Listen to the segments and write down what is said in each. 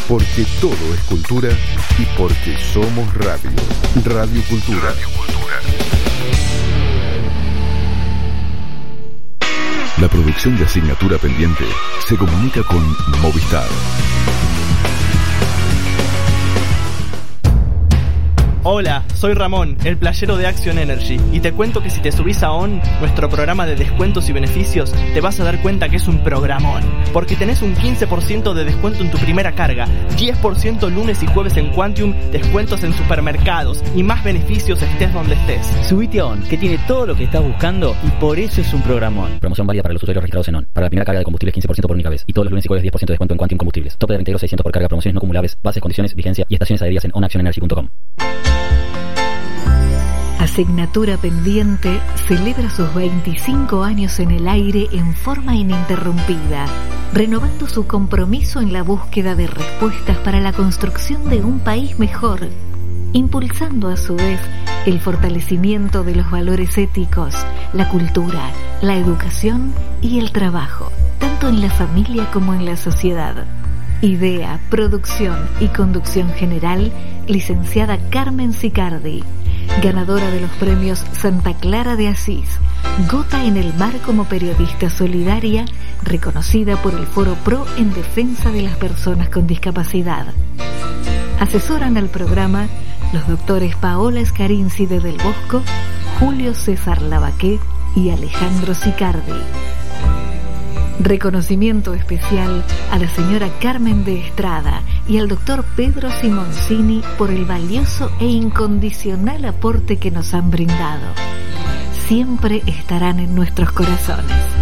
Porque todo es cultura y porque somos radio. Radio Cultura. Radio Cultura. La producción de Asignatura Pendiente se comunica con Movistar. Hola, soy Ramón, el playero de Action Energy, y te cuento que si te subís a ON, nuestro programa de descuentos y beneficios, te vas a dar cuenta que es un programón, porque tenés un 15% de descuento en tu primera carga, 10% lunes y jueves en Quantium, descuentos en supermercados y más beneficios estés donde estés. Subite a ON, que tiene todo lo que estás buscando y por eso es un programón. Promoción válida para los usuarios registrados en ON. Para la primera carga de combustibles 15% por única vez, y todos los lunes y jueves 10% de descuento en Quantium Combustibles. Tope de 22.600 por carga, promociones no acumulables, bases, condiciones, vigencia y estaciones adheridas en onactionenergy.com. Asignatura Pendiente celebra sus 25 años en el aire en forma ininterrumpida, renovando su compromiso en la búsqueda de respuestas para la construcción de un país mejor, impulsando a su vez el fortalecimiento de los valores éticos, la cultura, la educación y el trabajo, tanto en la familia como en la sociedad. Idea, producción y conducción general, licenciada Carmen Sicardi, ganadora de los premios Santa Clara de Asís, Gota en el Mar como periodista solidaria, reconocida por el Foro Pro en defensa de las personas con discapacidad. Asesoran al programa los doctores Paola Scarinci de Del Bosco, Julio César Lavaqué y Alejandro Sicardi. Reconocimiento especial a la señora Carmen de Estrada y al doctor Pedro Simoncini por el valioso e incondicional aporte que nos han brindado. Siempre estarán en nuestros corazones.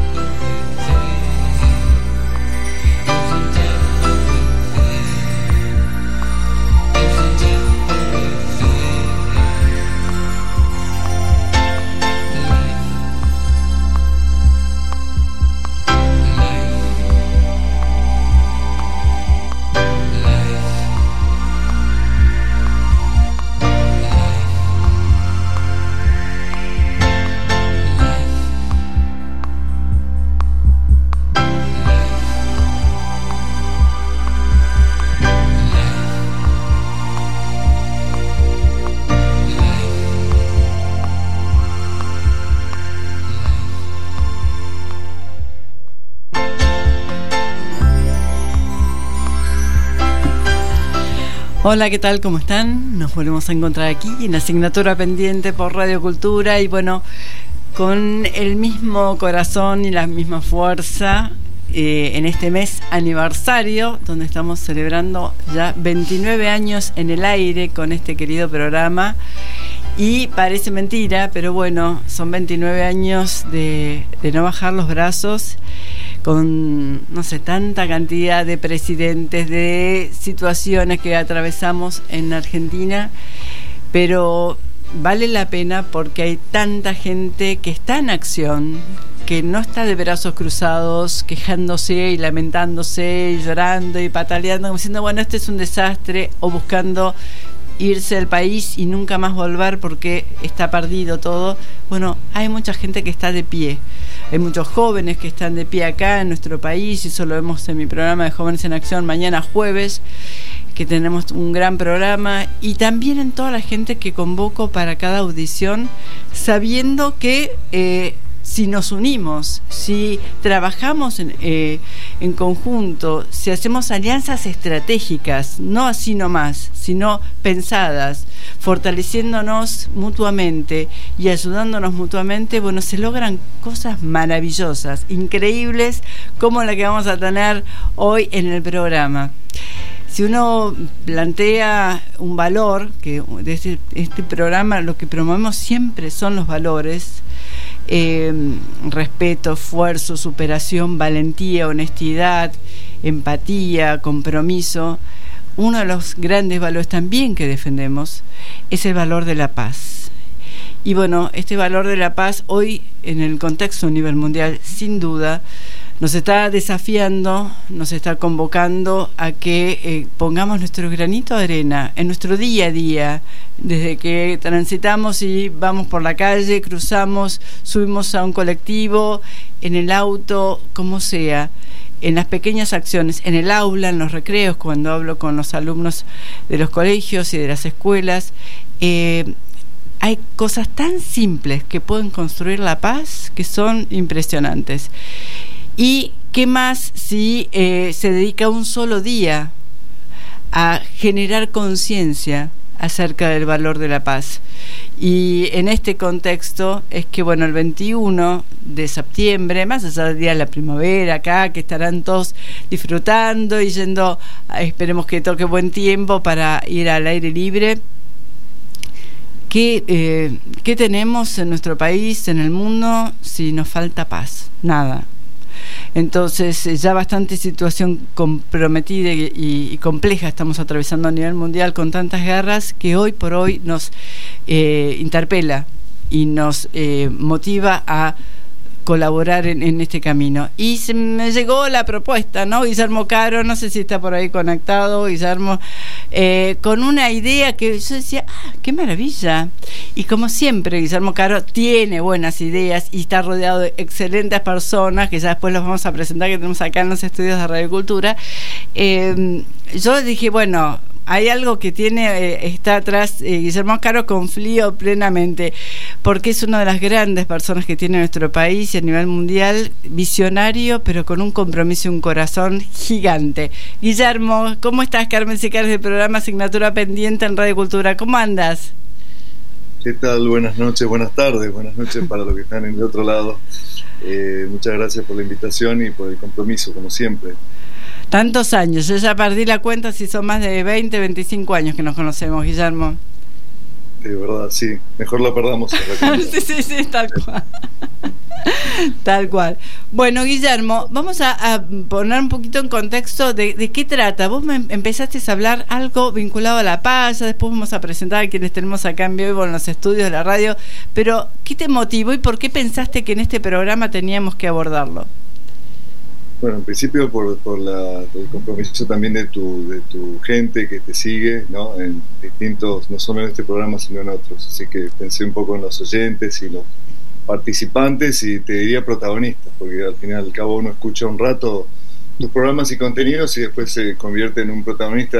Hola, ¿qué tal? ¿Cómo están? Nos volvemos a encontrar aquí en Asignatura Pendiente por Radio Cultura y bueno, con el mismo corazón y la misma fuerza en este mes aniversario, donde estamos celebrando ya 29 años en el aire con este querido programa. Y parece mentira, pero bueno, son 29 años de no bajar los brazos, con, no sé, tanta cantidad de presidentes, de situaciones que atravesamos en Argentina, pero vale la pena porque hay tanta gente que está en acción, que no está de brazos cruzados, quejándose y lamentándose y llorando y pataleando, como diciendo, bueno, este es un desastre, o buscando irse del país y nunca más volver porque está perdido todo. Bueno, hay mucha gente que está de pie. Hay muchos jóvenes que están de pie acá en nuestro país, y eso lo vemos en mi programa de Jóvenes en Acción mañana jueves, que tenemos un gran programa, y también en toda la gente que convoco para cada audición, sabiendo que si nos unimos, si trabajamos en conjunto, si hacemos alianzas estratégicas, no así nomás, sino pensadas, fortaleciéndonos mutuamente y ayudándonos mutuamente, bueno, se logran cosas maravillosas, increíbles, como la que vamos a tener hoy en el programa. Si uno plantea un valor, que de este programa lo que promovemos siempre son los valores, respeto, esfuerzo, superación, valentía, honestidad, empatía, compromiso. Uno de los grandes valores también que defendemos es el valor de la paz. Y bueno, este valor de la paz hoy, en el contexto a nivel mundial, sin duda, nos está desafiando, nos está convocando a que pongamos nuestro granito de arena en nuestro día a día, desde que transitamos y vamos por la calle, cruzamos, subimos a un colectivo, en el auto, como sea. en las pequeñas acciones, en el aula, en los recreos, cuando hablo con los alumnos de los colegios y de las escuelas, hay cosas tan simples que pueden construir la paz que son impresionantes. Y qué más si se dedica un solo día a generar conciencia acerca del valor de la paz. Y en este contexto es que, bueno, el 21 de septiembre, más allá del día de la primavera acá, que estarán todos disfrutando y yendo, esperemos que toque buen tiempo para ir al aire libre. ¿Qué tenemos en nuestro país, en el mundo, si nos falta paz? Nada. Entonces, ya bastante situación comprometida y compleja estamos atravesando a nivel mundial con tantas guerras que hoy por hoy nos interpela y nos motiva a colaborar en este camino. Y se me llegó la propuesta, ¿no? Guillermo Caro, no sé si está por ahí conectado, Guillermo, con una idea que yo decía, qué maravilla. Y como siempre, Guillermo Caro tiene buenas ideas y está rodeado de excelentes personas, que ya después los vamos a presentar, que tenemos acá en los estudios de Radio Cultura. Yo dije, bueno, hay algo que está atrás, Guillermo Caro, confío plenamente, porque es una de las grandes personas que tiene nuestro país y a nivel mundial, visionario, pero con un compromiso y un corazón gigante. Guillermo, ¿cómo estás? Carmen Sicares del programa Asignatura Pendiente en Radio Cultura. ¿Cómo andas? ¿Qué tal? Buenas noches, buenas tardes, buenas noches para los que están en el otro lado. Muchas gracias por la invitación y por el compromiso, como siempre. Tantos años, yo ya perdí la cuenta si son más de 20, 25 años que nos conocemos, Guillermo. De verdad, sí, mejor la perdamos. sí, tal cual. Tal cual. Bueno, Guillermo, vamos a poner un poquito en contexto de qué trata. Vos me empezaste a hablar algo vinculado a la paz, ya después vamos a presentar a quienes tenemos acá en vivo en los estudios de la radio, pero ¿qué te motivó y por qué pensaste que en este programa teníamos que abordarlo? Bueno, en principio por el compromiso también de tu gente que te sigue, ¿no? En distintos, no solo en este programa, sino en otros. Así que pensé un poco en los oyentes y los participantes y te diría protagonistas, porque al final y al cabo uno escucha un rato tus programas y contenidos y después se convierte en un protagonista de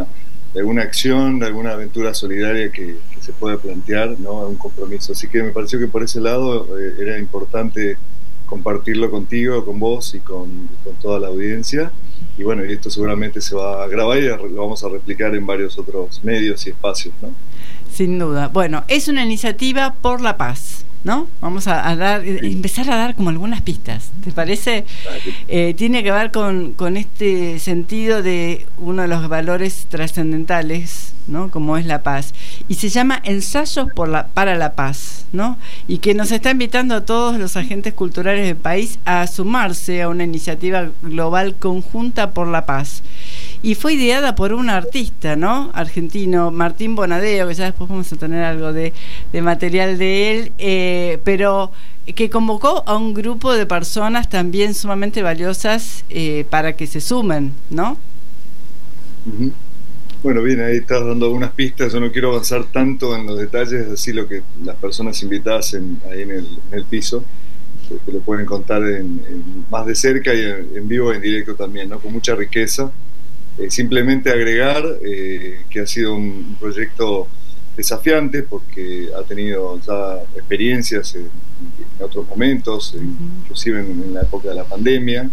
alguna acción, de alguna aventura solidaria que se puede plantear, ¿no? Un compromiso. Así que me pareció que por ese lado era importante compartirlo contigo, con vos y con toda la audiencia. Y bueno, y esto seguramente se va a grabar y lo vamos a replicar en varios otros medios y espacios, ¿no? Sin duda. Bueno, es una iniciativa por la paz, ¿no? Vamos a empezar a dar como algunas pistas, ¿te parece? Tiene que ver con este sentido de uno de los valores trascendentales, ¿no? Como es la paz. Y se llama Ensayos para la Paz, ¿no? Y que nos está invitando a todos los agentes culturales del país a sumarse a una iniciativa global conjunta por la paz. Y fue ideada por un artista, ¿no? Argentino, Martín Bonadeo, que ya después vamos a tener algo de material de él, pero que convocó a un grupo de personas también sumamente valiosas para que se sumen, ¿no? Uh-huh. Bueno, bien, ahí estás dando algunas pistas. Yo no quiero avanzar tanto en los detalles, así lo que las personas invitadas ahí en el piso que lo pueden contar más de cerca y en vivo e en directo también, ¿no? Con mucha riqueza. Simplemente agregar que ha sido un proyecto desafiante porque ha tenido ya experiencias en otros momentos, inclusive en la época de la pandemia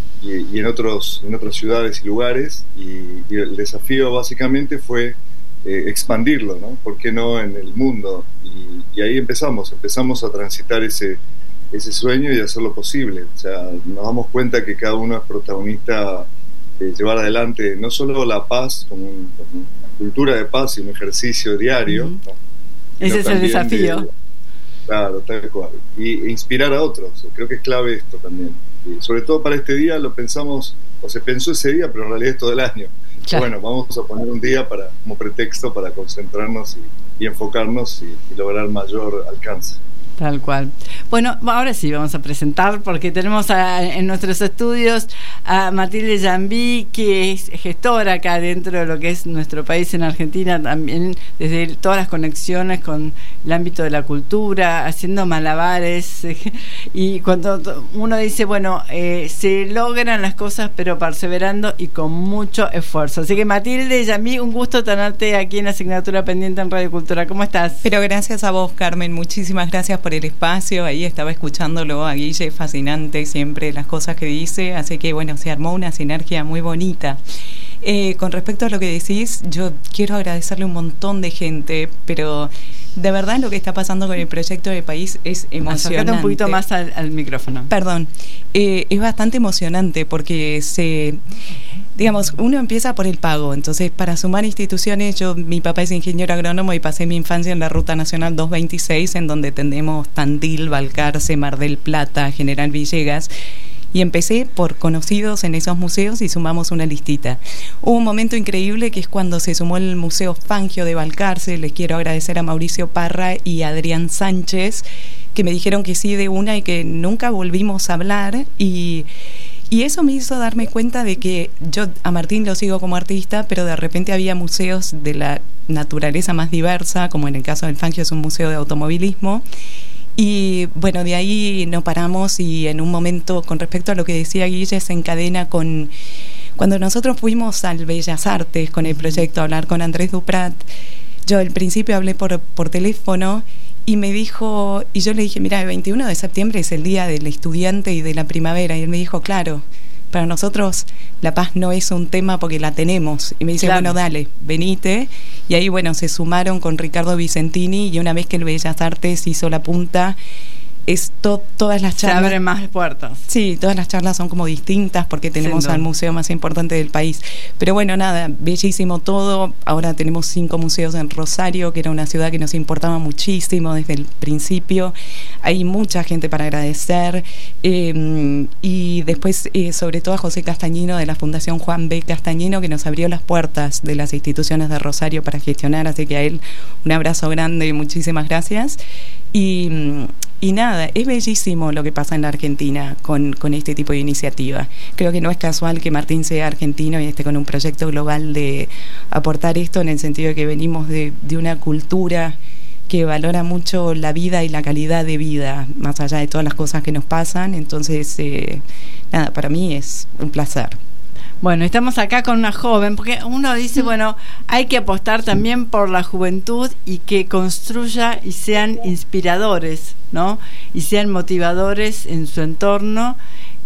y en otras ciudades y lugares, y el desafío básicamente fue expandirlo, ¿no? ¿Por qué no en el mundo? Y ahí empezamos a transitar ese sueño y hacerlo posible. O sea, nos damos cuenta que cada uno es protagonista de llevar adelante no solo la paz como una cultura de paz y un ejercicio diario, ¿no? Ese es el desafío. Claro, tal cual. Y inspirar a otros. Creo que es clave esto también. Y sobre todo para este día lo pensamos, o se pensó ese día, pero en realidad es todo el año. Claro. Bueno, vamos a poner un día como pretexto para concentrarnos y enfocarnos y lograr mayor alcance. Tal cual. Bueno, ahora sí vamos a presentar, porque tenemos en nuestros estudios a Matilde Jambí, que es gestora acá dentro de lo que es nuestro país en Argentina, también desde todas las conexiones con el ámbito de la cultura, haciendo malabares. Y cuando uno dice, bueno, se logran las cosas, pero perseverando y con mucho esfuerzo. Así que Matilde Jambí, un gusto tenerte aquí en Asignatura Pendiente en Radio Cultura. ¿Cómo estás? Pero gracias a vos, Carmen. Muchísimas gracias por el espacio. Ahí estaba escuchándolo a Guille, fascinante siempre las cosas que dice, así que bueno, se armó una sinergia muy bonita. Con respecto a lo que decís, yo quiero agradecerle un montón de gente, pero de verdad lo que está pasando con el proyecto del país es emocionante. Acércate un poquito más al micrófono. Perdón, es bastante emocionante porque digamos, uno empieza por el pago. Entonces, para sumar instituciones, mi papá es ingeniero agrónomo y pasé mi infancia en la Ruta Nacional 226, en donde tenemos Tandil, Balcarce, Mar del Plata, General Villegas. Y empecé por conocidos en esos museos y sumamos una listita. Hubo un momento increíble que es cuando se sumó el Museo Fangio de Balcarce. Les quiero agradecer a Mauricio Parra y a Adrián Sánchez, que me dijeron que sí de una y que nunca volvimos a hablar. Y eso me hizo darme cuenta de que yo a Martín lo sigo como artista, pero de repente había museos de la naturaleza más diversa, como en el caso del Fangio es un museo de automovilismo. Y bueno, de ahí no paramos, y en un momento, con respecto a lo que decía Guille, se encadena con cuando nosotros fuimos al Bellas Artes con el proyecto a hablar con Andrés Duprat. Yo al principio hablé por teléfono y me dijo, y yo le dije, mira, el 21 de septiembre es el día del estudiante y de la primavera, y él me dijo, claro, para nosotros la paz no es un tema porque la tenemos. Y me dice, claro, bueno, dale, venite. Y ahí, bueno, se sumaron con Ricardo Vicentini, y una vez que el Bellas Artes hizo la punta, todas las charlas... Se abren más puertas. Sí, todas las charlas son como distintas porque tenemos al museo más importante del país. Pero bueno, nada, bellísimo todo. Ahora tenemos 5 museos en Rosario, que era una ciudad que nos importaba muchísimo desde el principio. Hay mucha gente para agradecer. Y después, sobre todo a José Castañino de la Fundación Juan B. Castañino, que nos abrió las puertas de las instituciones de Rosario para gestionar. Así que a él un abrazo grande y muchísimas gracias. Y nada, es bellísimo lo que pasa en la Argentina con este tipo de iniciativa. Creo que no es casual que Martín sea argentino y esté con un proyecto global de aportar esto, en el sentido de que venimos de una cultura que valora mucho la vida y la calidad de vida, más allá de todas las cosas que nos pasan. Entonces, nada, para mí es un placer. Bueno, estamos acá con una joven, porque uno dice, bueno, hay que apostar también por la juventud y que construya y sean inspiradores, ¿no? Y sean motivadores en su entorno.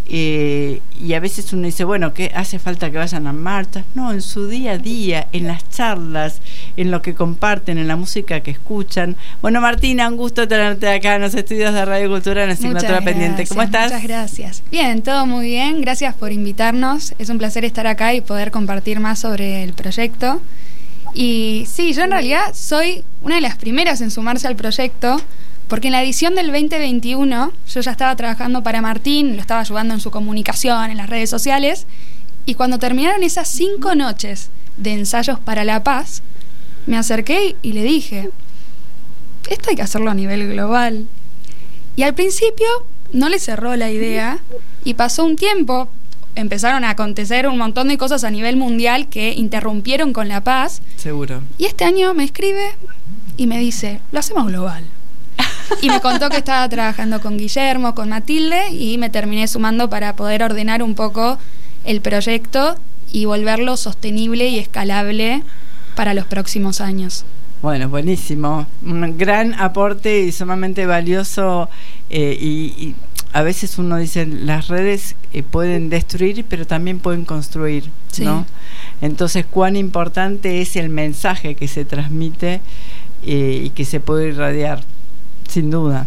Y a veces uno dice, bueno, ¿qué hace falta que vayan a marchas? No, en su día a día, en las charlas, en lo que comparten, en la música que escuchan. Bueno, Martina, un gusto tenerte acá en los estudios de Radio Cultura en Asignatura Pendiente. ¿Cómo estás? Muchas gracias. Bien, todo muy bien. Gracias por invitarnos. Es un placer estar acá y poder compartir más sobre el proyecto. Y sí, yo en realidad soy una de las primeras en sumarse al proyecto, porque en la edición del 2021 yo ya estaba trabajando para Martín, lo estaba ayudando en su comunicación, en las redes sociales, y cuando terminaron esas 5 noches de ensayos para la paz, me acerqué y le dije, esto hay que hacerlo a nivel global. Y al principio no le cerró la idea, y pasó un tiempo, empezaron a acontecer un montón de cosas a nivel mundial que interrumpieron con la paz. Seguro. Y este año me escribe y me dice, lo hacemos global. Y me contó que estaba trabajando con Guillermo, con Matilde, y me terminé sumando para poder ordenar un poco el proyecto y volverlo sostenible y escalable para los próximos años. Bueno, buenísimo. Un gran aporte y sumamente valioso. Y a veces uno dice, las redes pueden destruir, pero también pueden construir, sí, ¿no? Entonces, cuán importante es el mensaje que se transmite y que se puede irradiar. Sin duda.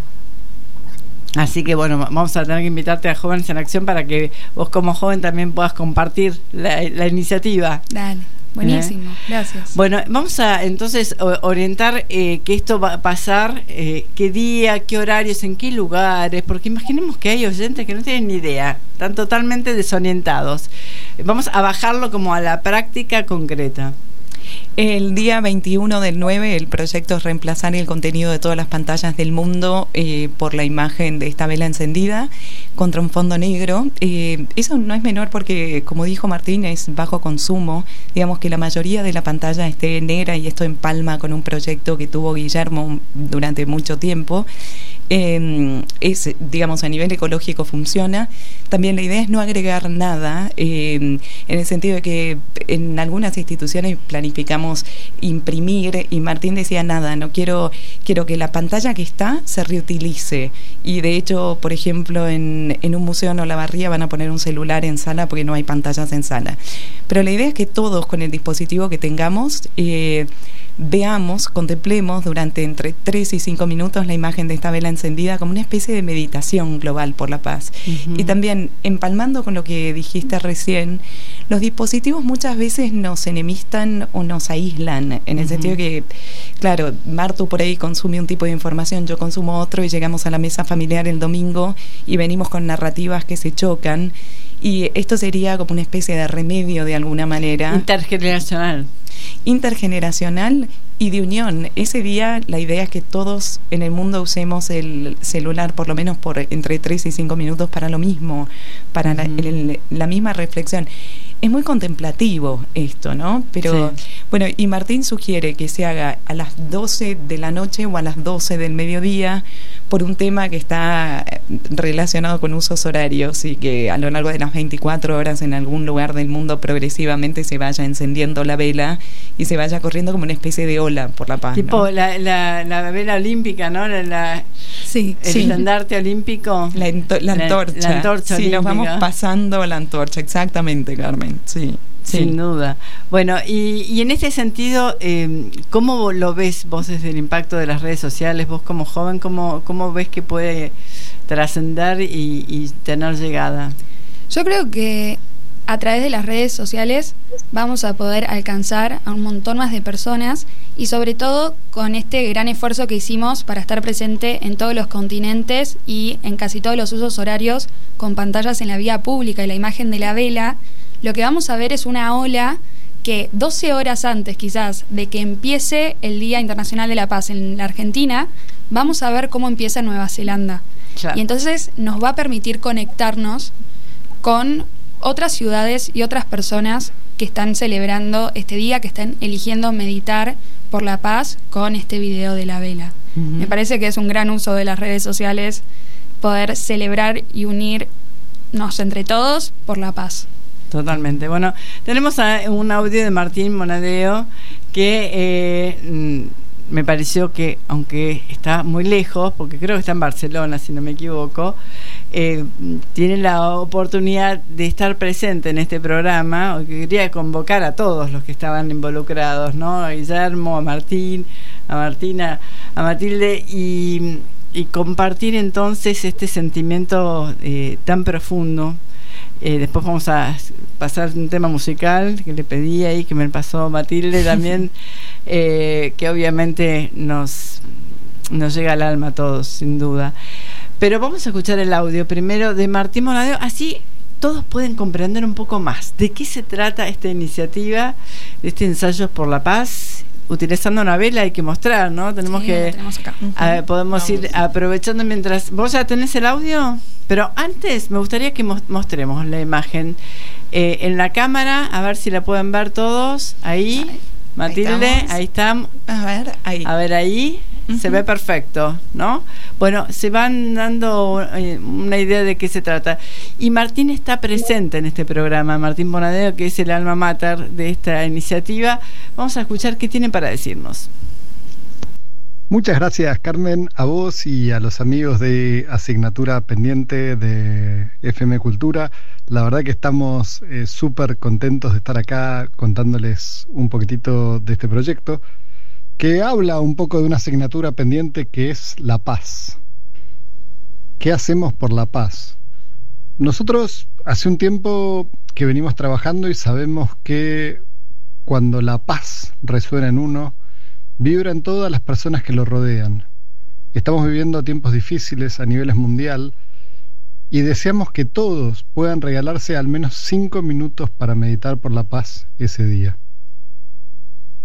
Así que bueno, vamos a tener que invitarte a Jóvenes en Acción para que vos como joven también puedas compartir la iniciativa. Dale, buenísimo, gracias. Bueno, vamos a entonces orientar que esto va a pasar, qué día, qué horarios, en qué lugares, porque imaginemos que hay oyentes que no tienen ni idea, están totalmente desorientados. Vamos a bajarlo como a la práctica concreta. El día 21 del 9 el proyecto es reemplazar el contenido de todas las pantallas del mundo por la imagen de esta vela encendida contra un fondo negro. Eso no es menor porque, como dijo Martín, es bajo consumo. Digamos que la mayoría de la pantalla esté negra, y esto empalma con un proyecto que tuvo Guillermo durante mucho tiempo. Digamos, a nivel ecológico funciona. También la idea es no agregar nada, en el sentido de que en algunas instituciones planificamos imprimir, y Martín decía nada, no quiero que la pantalla que está se reutilice. Y de hecho, por ejemplo, en un museo en Olavarría van a poner un celular en sala porque no hay pantallas en sala. Pero la idea es que todos, con el dispositivo que tengamos, veamos, contemplemos durante entre 3 y 5 minutos la imagen de esta vela encendida como una especie de meditación global por la paz. Y también, empalmando con lo que dijiste recién, los dispositivos muchas veces nos enemistan o nos aíslan, en el sentido que, claro, Martu por ahí consume un tipo de información, yo consumo otro, y llegamos a la mesa familiar el domingo y venimos con narrativas que se chocan, y esto sería como una especie de remedio de alguna manera. Intergeneracional y de unión. Ese día la idea es que todos en el mundo usemos el celular por lo menos por entre 3 y 5 minutos para lo mismo, para la misma reflexión. Es muy contemplativo esto, ¿no? Pero bueno, y Martín sugiere que se haga a las 12 de la noche o a las 12 del mediodía, por un tema que está relacionado con usos horarios, y que a lo largo de las 24 horas en algún lugar del mundo progresivamente se vaya encendiendo la vela y se vaya corriendo como una especie de ola por la paz. Tipo, ¿no? la vela olímpica, ¿no? El estandarte olímpico. La antorcha. La antorcha sí, olímpica. nos vamos pasando la antorcha, exactamente, Carmen. Sí. Sin duda. Bueno, y en este sentido, ¿cómo lo ves vos desde el impacto de las redes sociales? Vos como joven, ¿cómo ves que puede trascender y tener llegada? Yo creo que a través de las redes sociales vamos a poder alcanzar a un montón más de personas, y sobre todo con este gran esfuerzo que hicimos para estar presente en todos los continentes y en casi todos los usos horarios, con pantallas en la vía pública y la imagen de la vela. Lo que vamos a ver es una ola que 12 horas antes quizás de que empiece el Día Internacional de la Paz en la Argentina, vamos a ver cómo empieza en Nueva Zelanda. Claro. Y entonces nos va a permitir conectarnos con otras ciudades y otras personas que están celebrando este día, que están eligiendo meditar por la paz con este video de la vela. Me parece que es un gran uso de las redes sociales poder celebrar y unirnos entre todos por la paz. Totalmente. Bueno, tenemos un audio de Martín Bonadeo que me pareció que, aunque está muy lejos, porque creo que está en Barcelona, si no me equivoco, tiene la oportunidad de estar presente en este programa. Quería convocar a todos los que estaban involucrados, ¿no? A Guillermo, a Martín, a Martina, a Matilde, y compartir entonces este sentimiento tan profundo. Después vamos a pasar un tema musical que le pedí ahí, que me pasó Matilde también, que obviamente nos llega al alma a todos, sin duda. Pero vamos a escuchar el audio primero de Martín Bonadeo, así todos pueden comprender un poco más de qué se trata esta iniciativa, de este Ensayos por la Paz. Utilizando una vela hay que mostrar, ¿no? Tenemos acá. Podemos ir aprovechando mientras... ¿Vos ya tenés el audio? Pero antes me gustaría que mostremos la imagen en la cámara, a ver si la pueden ver todos. Ahí, Matilde, ahí estamos. A ver, ahí. A ver, ahí. Se ve perfecto, ¿no? Bueno, se van dando una idea de qué se trata. Y Martín está presente en este programa, Martín Bonadeo, que es el alma mater de esta iniciativa. Vamos a escuchar qué tiene para decirnos. Muchas gracias, Carmen, a vos y a los amigos de Asignatura Pendiente de FM Cultura. La verdad que estamos súper contentos de estar acá contándoles un poquitito de este proyecto, que habla un poco de una asignatura pendiente que es la paz. ¿Qué hacemos por la paz? Nosotros hace un tiempo que venimos trabajando y sabemos que cuando la paz resuena en uno, vibra en todas las personas que lo rodean. Estamos viviendo tiempos difíciles a nivel mundial y deseamos que todos puedan regalarse al menos 5 minutos para meditar por la paz ese día.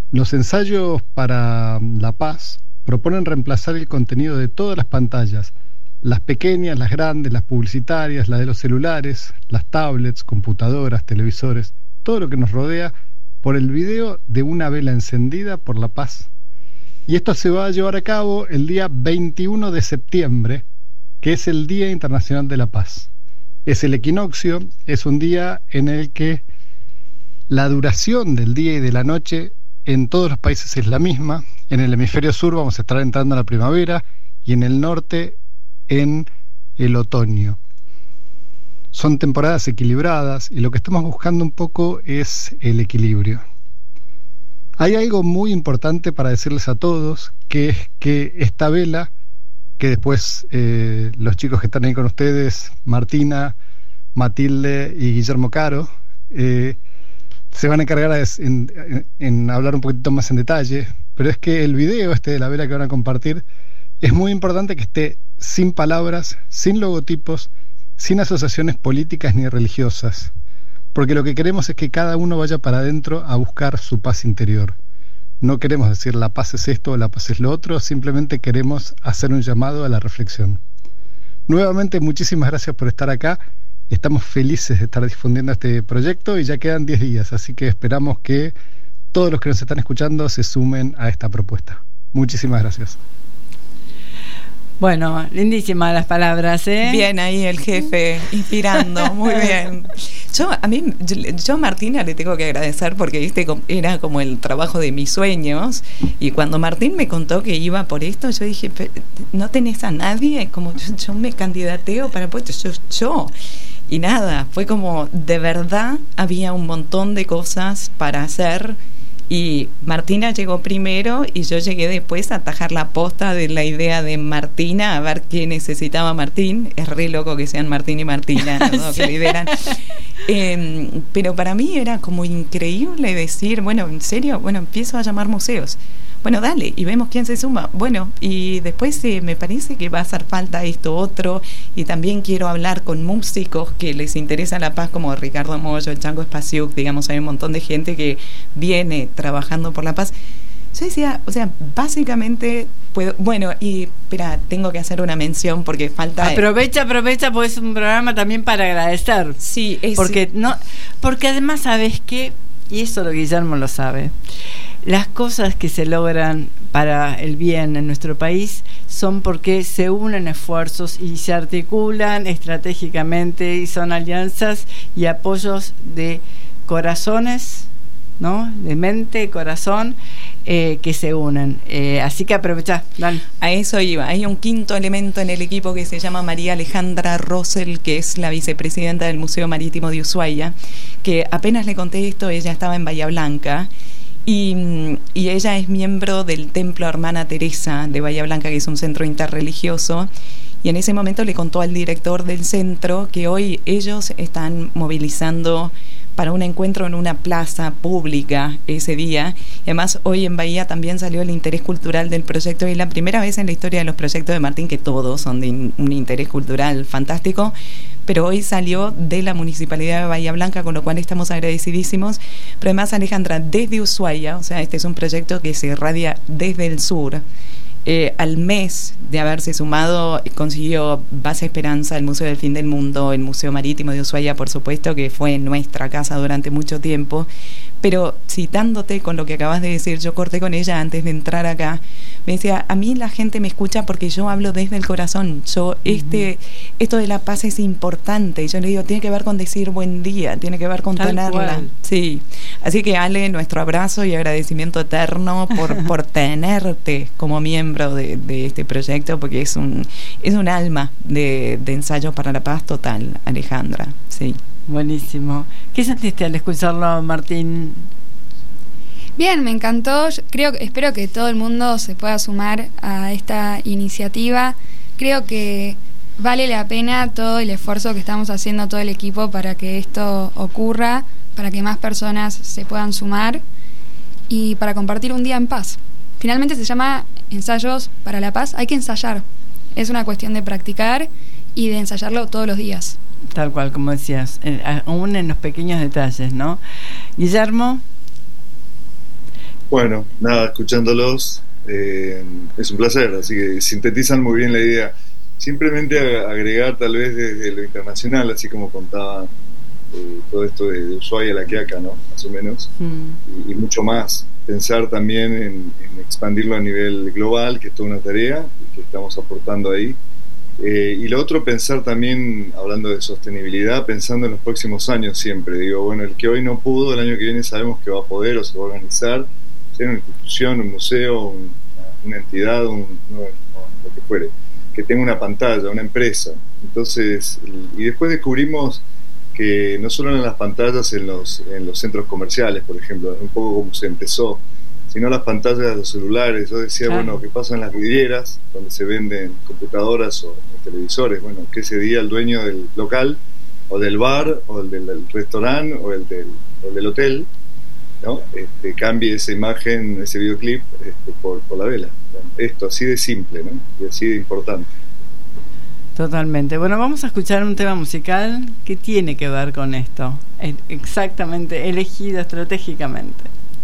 Los ensayos para la paz proponen reemplazar el contenido de todas las pantallas, las pequeñas, las grandes, las publicitarias, las de los celulares, las tablets, computadoras, televisores, todo lo que nos rodea, por el video de una vela encendida por la paz. Y esto se va a llevar a cabo el día 21 de septiembre, que es el Día Internacional de la Paz. Es el equinoccio, es un día en el que la duración del día y de la noche en todos los países es la misma. En el hemisferio sur vamos a estar entrando a la primavera y en el norte en el otoño. Son temporadas equilibradas y lo que estamos buscando un poco es el equilibrio. Hay algo muy importante para decirles a todos, que es que esta vela, que después los chicos que están ahí con ustedes, Martina, Matilde y Guillermo Caro, se van a encargar en hablar un poquito más en detalle, pero es que el video de la vela que van a compartir es muy importante que esté sin palabras, sin logotipos, sin asociaciones políticas ni religiosas, porque lo que queremos es que cada uno vaya para adentro a buscar su paz interior. No queremos decir la paz es esto o la paz es lo otro, simplemente queremos hacer un llamado a la reflexión. Nuevamente, muchísimas gracias por estar acá. Estamos felices de estar difundiendo este proyecto y ya quedan 10 días, así que esperamos que todos los que nos están escuchando se sumen a esta propuesta. Muchísimas gracias. Bueno, lindísimas las palabras, ¿eh? Bien ahí el jefe, inspirando, muy bien. Yo a Martina le tengo que agradecer porque era como el trabajo de mis sueños, y cuando Martín me contó que iba por esto, yo dije, ¿no tenés a nadie? Como yo me candidateo para puesto, yo. Y nada, fue como, de verdad había un montón de cosas para hacer. Y Martina llegó primero y yo llegué después a atajar la posta de la idea de Martina, a ver qué necesitaba Martín. Es re loco que sean Martín y Martina, ¿no? Sí. Que lideran. Pero para mí era como increíble decir, bueno, en serio, bueno, empiezo a llamar museos. Bueno, dale, y vemos quién se suma. Bueno, y después me parece que va a hacer falta esto otro, y también quiero hablar con músicos que les interesa la paz, como Ricardo Mollo, el Chango Spasiuk, digamos, hay un montón de gente que viene trabajando por la paz. Yo decía, o sea, básicamente puedo... Bueno, y espera, tengo que hacer una mención porque falta... Aprovecha, porque es un programa también para agradecer. Sí, porque además, ¿sabes qué? Y eso lo Guillermo lo sabe. Las cosas que se logran para el bien en nuestro país son porque se unen esfuerzos y se articulan estratégicamente, y son alianzas y apoyos de corazones, ¿no? De mente, corazón, que se unen. Así que aprovechá, dale. A eso iba. Hay un quinto elemento en el equipo que se llama María Alejandra Rosell, que es la vicepresidenta del Museo Marítimo de Ushuaia, que apenas le conté esto, ella estaba en Bahía Blanca. Y ella es miembro del Templo Hermana Teresa de Bahía Blanca, que es un centro interreligioso, y en ese momento le contó al director del centro que hoy ellos están movilizando para un encuentro en una plaza pública ese día. Y además hoy en Bahía también salió el interés cultural del proyecto, y es la primera vez en la historia de los proyectos de Martín, que todos son de un interés cultural fantástico, pero hoy salió de la Municipalidad de Bahía Blanca, con lo cual estamos agradecidísimos. Pero además, Alejandra, desde Ushuaia, o sea, este es un proyecto que se irradia desde el sur. Al mes de haberse sumado, consiguió Base Esperanza, el Museo del Fin del Mundo, el Museo Marítimo de Ushuaia, por supuesto, que fue nuestra casa durante mucho tiempo. Pero citándote con lo que acabas de decir, yo corté con ella antes de entrar acá, me decía, a mí la gente me escucha porque yo hablo desde el corazón. Esto de la paz es importante, y yo le digo, tiene que ver con decir buen día, tiene que ver con tenerla. Sí. Así que, Ale, nuestro abrazo y agradecimiento eterno por tenerte como miembro de este proyecto, porque es un alma de ensayos para la paz total, Alejandra. Sí. Buenísimo. ¿Qué sentiste al escucharlo, Martín? Bien, me encantó. Espero que todo el mundo se pueda sumar a esta iniciativa. Creo que vale la pena todo el esfuerzo que estamos haciendo todo el equipo para que esto ocurra, para que más personas se puedan sumar y para compartir un día en paz. Finalmente se llama Ensayos para la Paz. Hay que ensayar. Es una cuestión de practicar y de ensayarlo todos los días. Tal cual, como decías, aún en los pequeños detalles, ¿no? Guillermo, Bueno, nada, escuchándolos es un placer, así que sintetizan muy bien la idea. Simplemente agregar tal vez desde lo internacional, así como contaba todo esto de Ushuaia a La Quiaca, ¿no? Más o menos, y mucho más. Pensar también en expandirlo a nivel global, que es toda una tarea que estamos aportando ahí. Y lo otro, pensar también, hablando de sostenibilidad, pensando en los próximos años siempre. Digo, bueno, el que hoy no pudo, el año que viene sabemos que va a poder o se va a organizar, sea una institución, un museo, una entidad, lo que fuere, que tenga una pantalla, una empresa. Entonces, y después descubrimos que no solo en las pantallas en los centros comerciales, por ejemplo, un poco como se empezó, sino las pantallas de los celulares. Yo decía, Claro. bueno, ¿qué pasa en las vidrieras donde se venden computadoras o televisores? Bueno, que ese día el dueño del local o del bar o el del restaurante o el del hotel, ¿no? Cambie esa imagen, ese videoclip por la vela. Bueno, esto así de simple, ¿no? Y así de importante. Totalmente. Bueno, vamos a escuchar un tema musical que tiene que ver con esto, exactamente, elegido estratégicamente.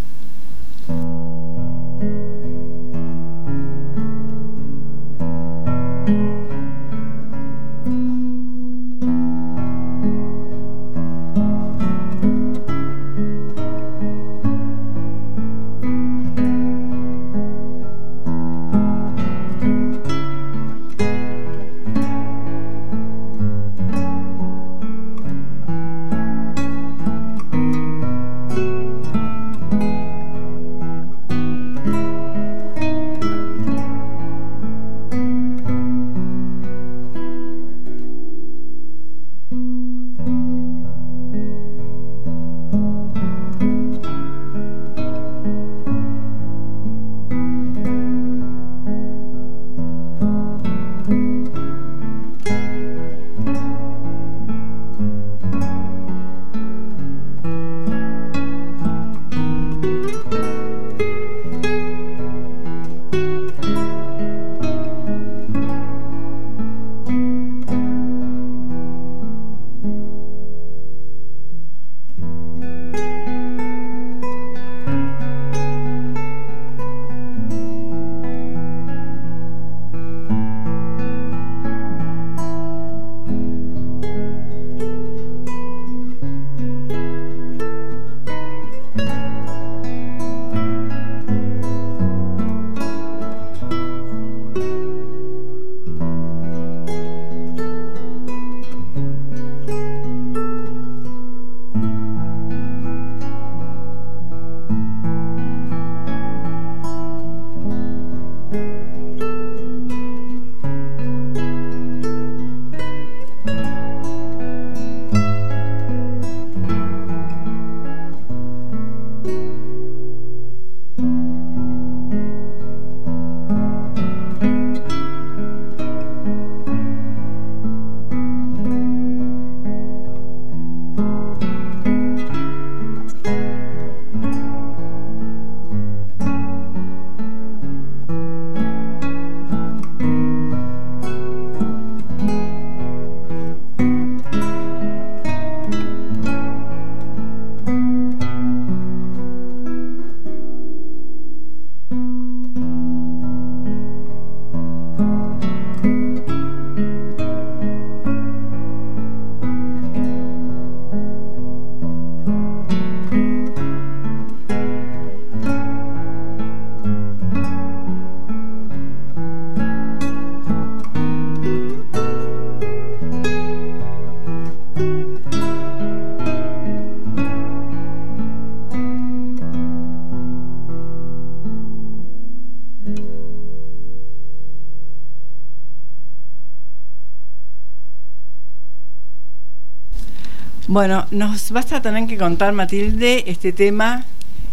Bueno, nos vas a tener que contar, Matilde, este tema,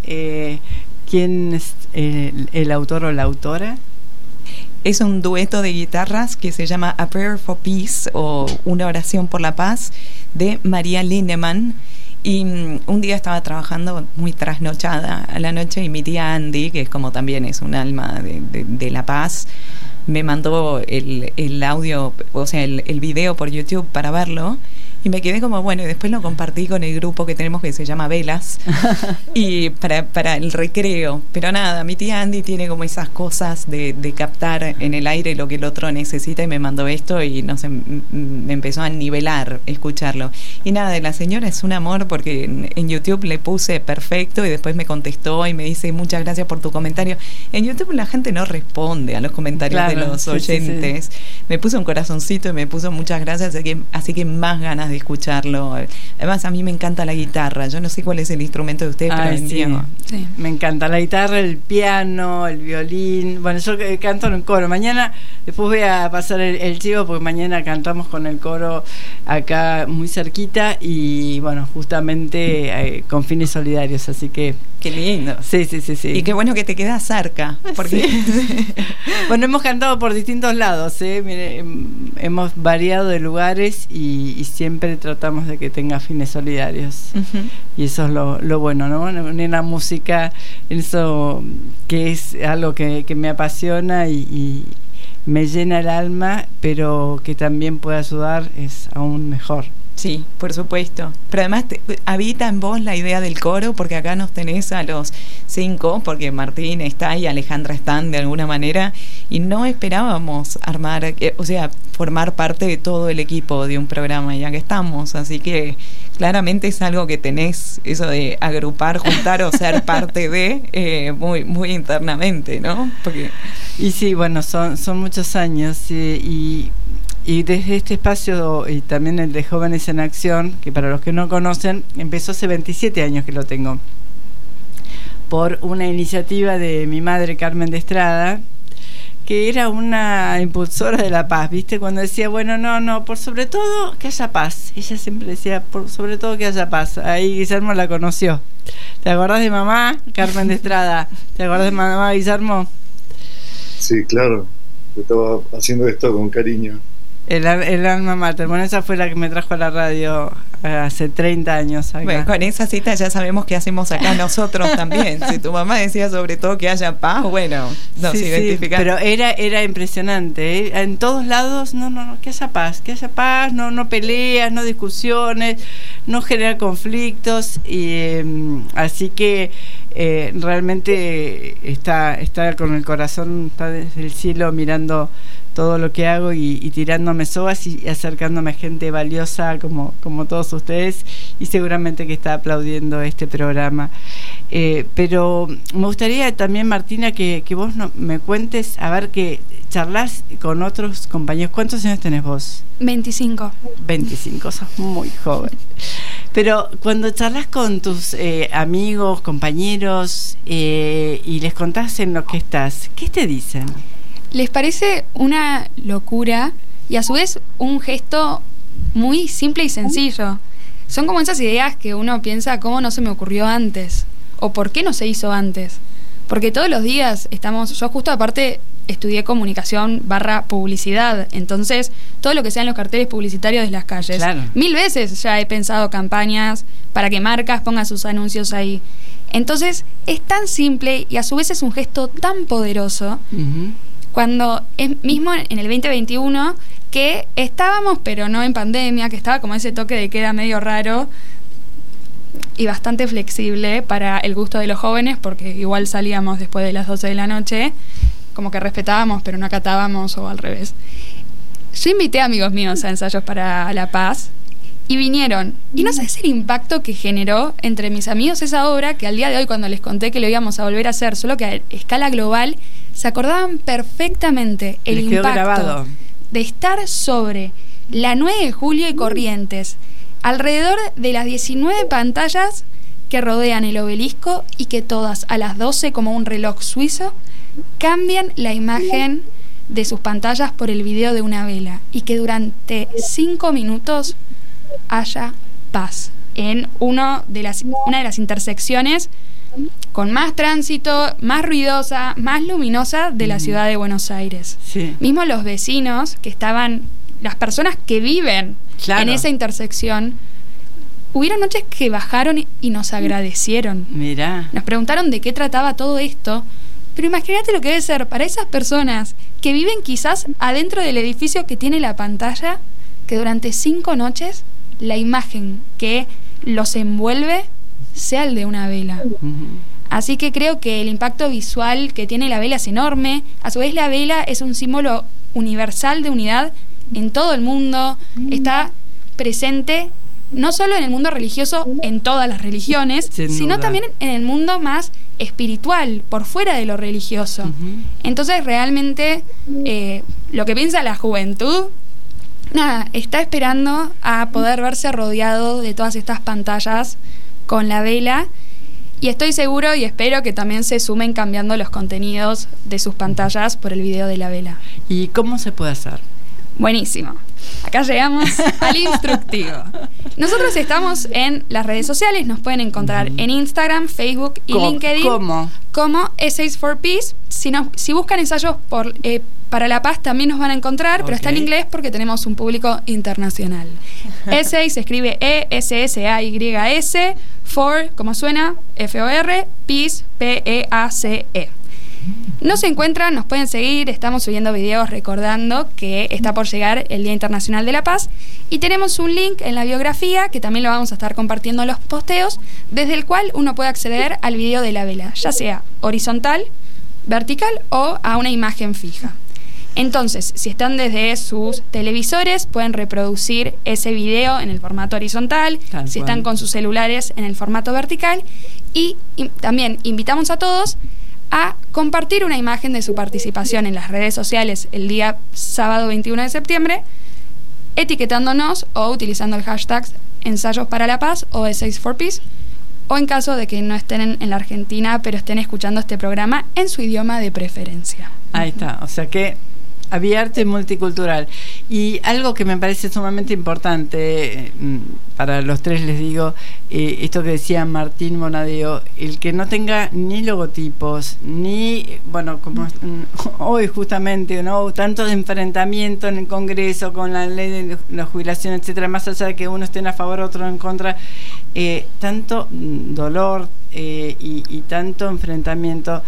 quién es el autor o la autora. Es un dueto de guitarras que se llama A Prayer for Peace o Una oración por la paz de María Linnemann. Y un día estaba trabajando muy trasnochada a la noche y mi tía Andy, que es como también es un alma de la paz, me mandó el audio, o sea, el video por YouTube para verlo. Y me quedé como, bueno, y después lo compartí con el grupo que tenemos que se llama Velas, y para el recreo. Pero nada, mi tía Andy tiene como esas cosas de captar en el aire lo que el otro necesita, y me mandó esto y no sé, me empezó a nivelar escucharlo. Y nada, la señora es un amor, porque en YouTube le puse perfecto y después me contestó y me dice muchas gracias por tu comentario. En YouTube la gente no responde a los comentarios de los oyentes. Sí. Me puso un corazoncito y me puso muchas gracias, así que más ganas de escucharlo. Además, a mí me encanta la guitarra. Yo no sé cuál es el instrumento de ustedes, pero sí. Me encanta la guitarra, el piano, el violín. Bueno, yo canto en un coro. Mañana, después voy a pasar el chivo, porque mañana cantamos con el coro acá muy cerquita, y bueno, justamente con fines solidarios, así que... Qué lindo. Sí. Y qué bueno que te quedas cerca. Porque... Sí. Bueno, hemos cantado por distintos lados, Mire, hemos variado de lugares y siempre tratamos de que tenga fines solidarios. Uh-huh. Y eso es lo bueno, ¿no? En la música, eso que es algo que me apasiona y me llena el alma, pero que también puede ayudar, es aún mejor. Sí, por supuesto. Pero además habita en vos la idea del coro, porque acá nos tenés a los 5, porque Martín está y Alejandra están de alguna manera, y no esperábamos formar parte de todo el equipo de un programa, ya que estamos. Así que claramente es algo que tenés, eso de agrupar, juntar o ser parte de, muy, muy internamente, ¿no? Porque... Y sí, bueno, son muchos años, y desde este espacio, y también el de Jóvenes en Acción, que para los que no conocen, empezó hace 27 años que lo tengo, por una iniciativa de mi madre, Carmen de Estrada, que era una impulsora de la paz, ¿viste? Cuando decía, bueno, no, por sobre todo que haya paz. Ella siempre decía, por sobre todo que haya paz. Ahí Guillermo la conoció. ¿Te acordás de mamá, Carmen de Estrada? ¿Te acordás de mamá, Guillermo? Sí, claro. Yo estaba haciendo esto con cariño. El alma mater. Bueno, esa fue la que me trajo a la radio hace 30 años acá. Bueno, con esa cita ya sabemos qué hacemos acá nosotros también. Si tu mamá decía sobre todo que haya paz, bueno, nos identificamos. Pero era impresionante, En todos lados, no, que haya paz, no peleas, no discusiones, no generar conflictos, y así que realmente está con el corazón, está desde el cielo mirando todo lo que hago y tirándome sogas y acercándome a gente valiosa como todos ustedes, y seguramente que está aplaudiendo este programa. Pero me gustaría también, Martina, que vos me cuentes, a ver, que charlas con otros compañeros. ¿Cuántos años tenés vos? 25. 25, sos muy joven. Pero cuando charlas con tus amigos, compañeros, y les contás en lo que estás, ¿qué te dicen? Les parece una locura y a su vez un gesto muy simple y sencillo. Son como esas ideas que uno piensa, ¿cómo no se me ocurrió antes? ¿O por qué no se hizo antes? Porque todos los días yo justo aparte estudié comunicación / publicidad, entonces todo lo que sean los carteles publicitarios de las calles, claro. 1000 veces ya he pensado campañas para que marcas pongan sus anuncios ahí. Entonces es tan simple y a su vez es un gesto tan poderoso. Uh-huh. Cuando mismo en el 2021, que estábamos, pero no en pandemia, que estaba como ese toque de queda medio raro y bastante flexible para el gusto de los jóvenes, porque igual salíamos después de las 12 de la noche, como que respetábamos, pero no acatábamos, o al revés. Yo invité a amigos míos a Ensayos para la Paz y vinieron. Y no sé el impacto que generó entre mis amigos esa obra, que al día de hoy, cuando les conté que lo íbamos a volver a hacer, solo que a escala global, se acordaban perfectamente el impacto de estar sobre la 9 de julio y Corrientes, alrededor de las 19 pantallas que rodean el obelisco, y que todas a las 12, como un reloj suizo, cambian la imagen de sus pantallas por el video de una vela, y que durante 5 minutos haya paz en una de las intersecciones con más tránsito, más ruidosa, más luminosa de la ciudad de Buenos Aires. Sí. Mismo los vecinos que estaban, las personas que viven en esa intersección, hubieron noches que bajaron y nos agradecieron. Mirá. Nos preguntaron de qué trataba todo esto, pero imagínate lo que debe ser para esas personas que viven quizás adentro del edificio que tiene la pantalla, que durante 5 noches la imagen que los envuelve sea el de una vela. Así que creo que el impacto visual que tiene la vela es enorme. A su vez, la vela es un símbolo universal de unidad en todo el mundo. Está presente no solo en el mundo religioso, en todas las religiones, sino también en el mundo más espiritual, por fuera de lo religioso. Entonces, realmente, lo que piensa la juventud, está esperando a poder verse rodeado de todas estas pantallas con la vela, y estoy seguro y espero que también se sumen cambiando los contenidos de sus pantallas por el video de la vela. ¿Y cómo se puede hacer? Buenísimo. Acá llegamos al instructivo. Nosotros estamos en las redes sociales, nos pueden encontrar en Instagram, Facebook y LinkedIn. ¿Cómo? Como Essays for Peace. Si buscan ensayos para la paz también nos van a encontrar, pero está en inglés porque tenemos un público internacional. Essays se escribe E-S-S-A-Y-S, for, como suena, F-O-R, Peace, P-E-A-C-E. Nos encuentran, nos pueden seguir, estamos subiendo videos recordando que está por llegar el Día Internacional de la Paz, y tenemos un link en la biografía que también lo vamos a estar compartiendo en los posteos, desde el cual uno puede acceder al video de la vela, ya sea horizontal, vertical o a una imagen fija. Entonces, si están desde sus televisores, pueden reproducir ese video en el formato horizontal, si están con sus celulares en el formato vertical, y también invitamos a todos a compartir una imagen de su participación en las redes sociales el día sábado 21 de septiembre, etiquetándonos o utilizando el hashtag Ensayos para la Paz o Essays for Peace, o en caso de que no estén en la Argentina, pero estén escuchando este programa en su idioma de preferencia. Ahí está, o sea que abierto y multicultural. Y algo que me parece sumamente importante, para los tres les digo, esto que decía Martín Bonadeo, el que no tenga ni logotipos, ni, bueno, como hoy justamente, ¿no?, tanto de enfrentamiento en el Congreso con la ley de la jubilación, etcétera, más allá de que uno esté a favor, otro en contra, tanto dolor y tanto enfrentamiento.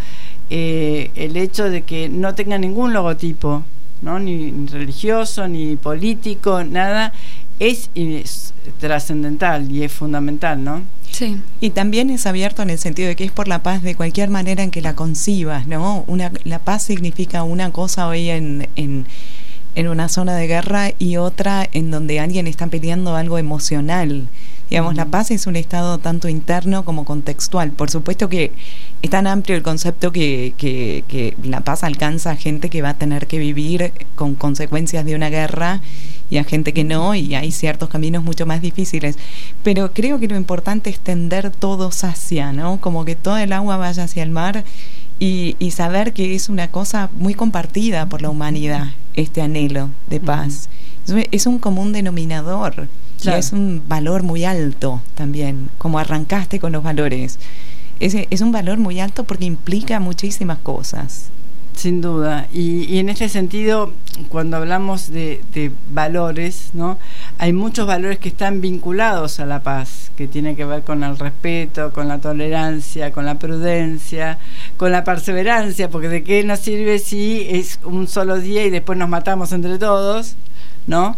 El hecho de que no tenga ningún logotipo, ¿no?, ni religioso, ni político, nada, es trascendental y es fundamental, ¿no? Sí. Y también es abierto en el sentido de que es por la paz de cualquier manera en que la concibas, ¿no? La paz significa una cosa hoy en una zona de guerra y otra en donde alguien está peleando algo emocional. Digamos, la paz es un estado tanto interno como contextual. Por supuesto que es tan amplio el concepto que la paz alcanza a gente que va a tener que vivir con consecuencias de una guerra y a gente que no, y hay ciertos caminos mucho más difíciles. Pero creo que lo importante es tender todos hacia, ¿no? Como que toda el agua vaya hacia el mar y saber que es una cosa muy compartida por la humanidad, este anhelo de paz. Es un común denominador. Claro. Y es un valor muy alto también, como arrancaste con los valores. Es un valor muy alto porque implica muchísimas cosas. Sin duda. Y en este sentido, cuando hablamos de valores, ¿no?, hay muchos valores que están vinculados a la paz, que tienen que ver con el respeto, con la tolerancia, con la prudencia, con la perseverancia, porque de qué nos sirve si es un solo día y después nos matamos entre todos, ¿no?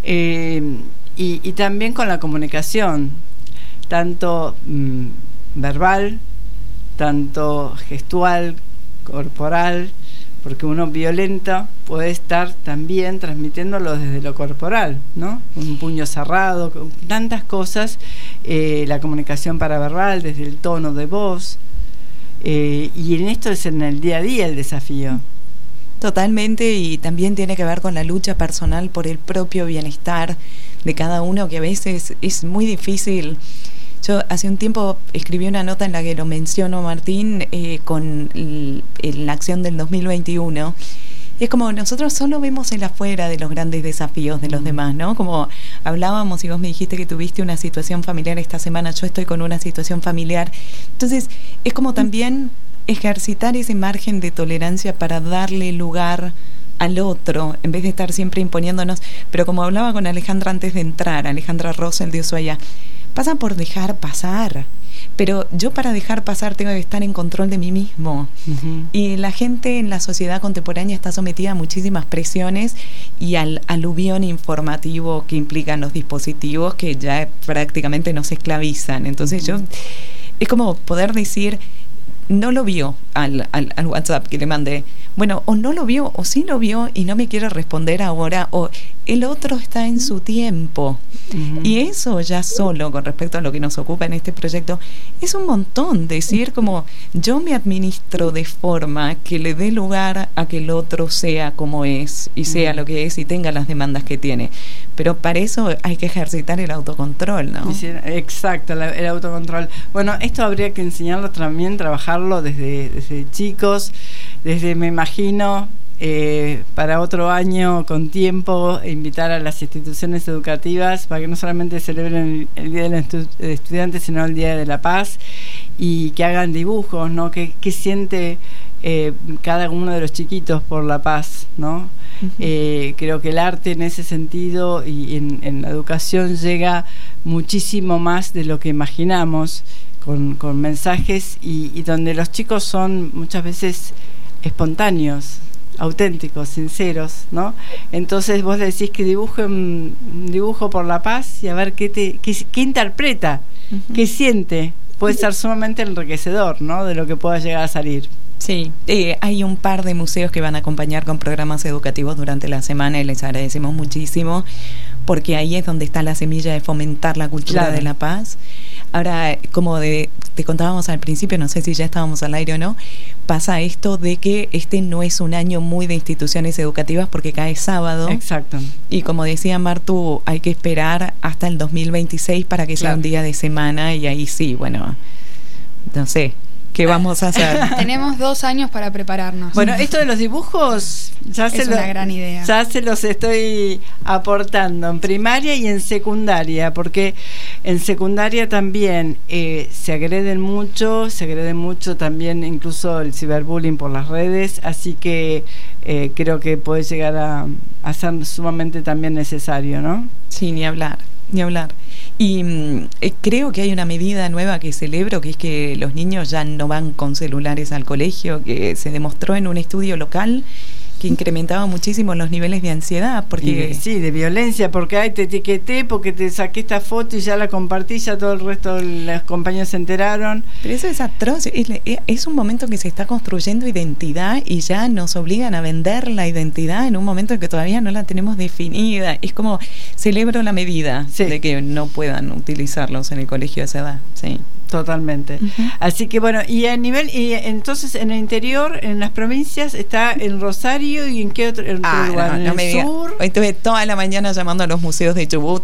Y también con la comunicación, tanto verbal, tanto gestual, corporal, porque uno violento puede estar también transmitiéndolo desde lo corporal, ¿no? Un puño cerrado, con tantas cosas, la comunicación paraverbal, desde el tono de voz, y en esto es en el día a día el desafío. Totalmente, y también tiene que ver con la lucha personal por el propio bienestar de cada uno, que a veces es muy difícil. Yo hace un tiempo escribí una nota en la que lo menciono, Martín, con la acción del 2021. Es como nosotros solo vemos el afuera de los grandes desafíos de los demás, ¿no? Como hablábamos y vos me dijiste que tuviste una situación familiar esta semana, yo estoy con una situación familiar. Entonces, es como también ejercitar ese margen de tolerancia para darle lugar al otro, en vez de estar siempre imponiéndonos. Pero como hablaba con Alejandra antes de entrar, Alejandra Rosel de Ushuaia, pasa por dejar pasar. Pero yo para dejar pasar tengo que estar en control de mí mismo. Y la gente en la sociedad contemporánea está sometida a muchísimas presiones y al aluvión informativo que implican los dispositivos que ya prácticamente nos esclavizan. Entonces es como poder decir, no lo vio al WhatsApp que le mandé. Bueno, o no lo vio, o sí lo vio y no me quiere responder ahora, o el otro está en su tiempo. Y eso ya solo, con respecto a lo que nos ocupa en este proyecto, es un montón. Decir como, yo me administro de forma que le dé lugar a que el otro sea como es, y sea lo que es, y tenga las demandas que tiene. Pero para eso hay que ejercitar el autocontrol, ¿no? Exacto, el autocontrol. Bueno, esto habría que enseñarlo también, trabajarlo desde chicos, me imagino, para otro año con tiempo, invitar a las instituciones educativas para que no solamente celebren el Día del Estudiante, sino el Día de la Paz, y que hagan dibujos, ¿no? ¿Qué siente cada uno de los chiquitos por la paz, ¿no? Creo que el arte en ese sentido y en la educación llega muchísimo más de lo que imaginamos, con mensajes y donde los chicos son muchas veces espontáneos, auténticos, sinceros, ¿no? Entonces vos le decís que dibuje un dibujo por la paz y a ver qué interpreta, qué siente. Puede ser sumamente enriquecedor, ¿no? De lo que pueda llegar a salir. Sí, hay un par de museos que van a acompañar con programas educativos durante la semana y les agradecemos muchísimo, porque ahí es donde está la semilla de fomentar la cultura de la paz. Ahora, como te contábamos al principio, no sé si ya estábamos al aire o no, pasa esto de que este no es un año muy de instituciones educativas porque cae sábado. Exacto. Y como decía Martu, hay que esperar hasta el 2026 para que sea un día de semana, y ahí sí, bueno, no sé. ¿Qué vamos a hacer? Tenemos 2 años para prepararnos. Bueno, esto de los dibujos es una gran idea. Ya se los estoy aportando en primaria y en secundaria, porque en secundaria también se agreden mucho también, incluso el ciberbullying por las redes, así que creo que puede llegar a ser sumamente también necesario, ¿no? Sí, ni hablar. Y creo que hay una medida nueva que celebro, que es que los niños ya no van con celulares al colegio, que se demostró en un estudio local que incrementaba muchísimo los niveles de ansiedad, porque de violencia, porque te etiqueté, porque te saqué esta foto y ya la compartí, ya todo el resto de los compañeros se enteraron. Pero eso es atroz, es un momento que se está construyendo identidad y ya nos obligan a vender la identidad en un momento en que todavía no la tenemos definida. Es como, celebro la medida de que no puedan utilizarlos en el colegio a esa edad. Sí. Totalmente. Así que bueno, y entonces en el interior, en las provincias, está en Rosario y en qué otro lugar, en el sur. Hoy estuve toda la mañana llamando a los museos de Chubut.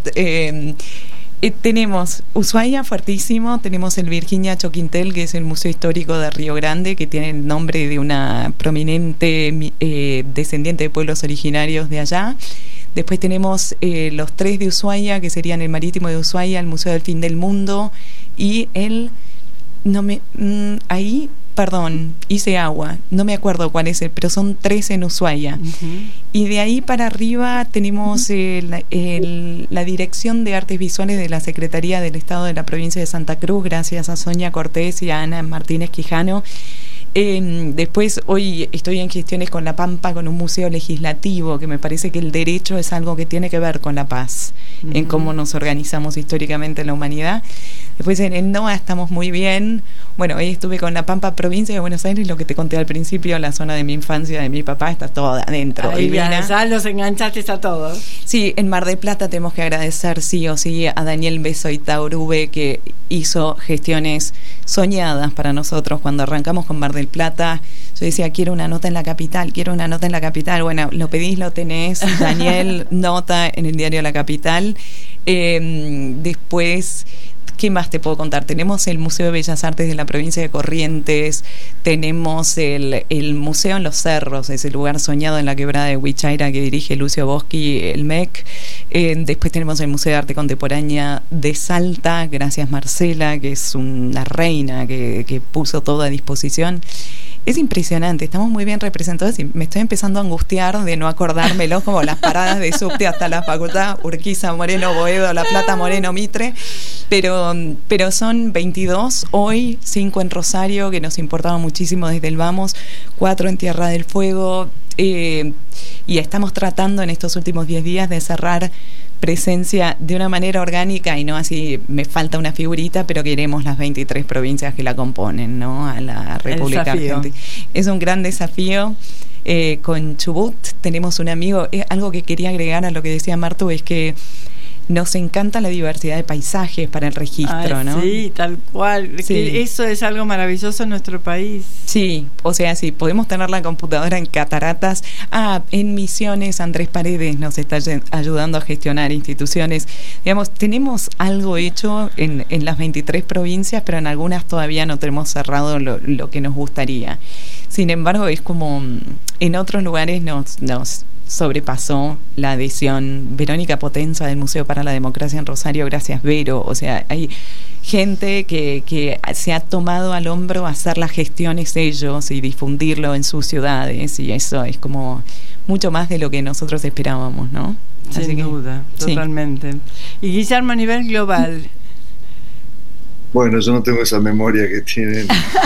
Tenemos Ushuaia, fuertísimo. Tenemos el Virginia Choquintel, que es el Museo Histórico de Río Grande, que tiene el nombre de una prominente descendiente de pueblos originarios de allá. Después tenemos los 3 de Ushuaia, que serían el Marítimo de Ushuaia, el Museo del Fin del Mundo y hice agua, no me acuerdo cuál es pero son 3 en Ushuaia. Y de ahí para arriba tenemos la Dirección de Artes Visuales de la Secretaría del Estado de la Provincia de Santa Cruz, gracias a Sonia Cortés y a Ana Martínez Quijano. Después hoy estoy en gestiones con La Pampa, con un museo legislativo, que me parece que el derecho es algo que tiene que ver con la paz, en cómo nos organizamos históricamente en la humanidad. Después en el NOA estamos muy bien. Bueno, hoy estuve con La Pampa, provincia de Buenos Aires, lo que te conté al principio, la zona de mi infancia, de mi papá, está toda adentro. Ahí ya los enganchaste a todos. Sí, en Mar del Plata tenemos que agradecer sí o sí a Daniel Beso y Taurube, que hizo gestiones soñadas para nosotros cuando arrancamos con Mar del Plata. Yo decía, quiero una nota en la capital. Bueno, lo pedís, lo tenés. Daniel, nota en el diario La Capital. Después, ¿qué más te puedo contar? Tenemos el Museo de Bellas Artes de la provincia de Corrientes, tenemos el Museo en los Cerros, ese lugar soñado en la quebrada de Huichaira que dirige Lucio Boschi, el MEC. Después tenemos el Museo de Arte Contemporánea de Salta, gracias Marcela, que es una reina que puso todo a disposición. es impresionante, estamos muy bien representados y me estoy empezando a angustiar de no acordármelo, como las paradas de subte hasta la facultad, Urquiza, Moreno, Boedo, La Plata, Moreno, Mitre, pero son 22 hoy, 5 en Rosario, que nos importaba muchísimo desde el Vamos, 4 en Tierra del Fuego, y estamos tratando en estos últimos 10 días de cerrar presencia de una manera orgánica y no así, me falta una figurita, pero queremos las 23 provincias que la componen, ¿no? A la República Argentina. Es un gran desafío. Con Chubut tenemos un amigo, algo que quería agregar a lo que decía Martu es que nos encanta la diversidad de paisajes para el registro, ¿no? Sí, tal cual. Sí. Que eso es algo maravilloso en nuestro país. Sí, o sea, sí, podemos tener la computadora en Cataratas. En Misiones, Andrés Paredes nos está ayudando a gestionar instituciones. Digamos, tenemos algo hecho en las 23 provincias, pero en algunas todavía no tenemos cerrado lo que nos gustaría. Sin embargo, es como en otros lugares nos sobrepasó la adhesión. Verónica Potenza del Museo para la Democracia en Rosario, gracias Vero, o sea, hay gente que se ha tomado al hombro hacer las gestiones ellos y difundirlo en sus ciudades, y eso es como mucho más de lo que nosotros esperábamos, ¿no? Sin duda, totalmente. Sí. Y Guillermo, a nivel global. Bueno, yo no tengo esa memoria que tienen.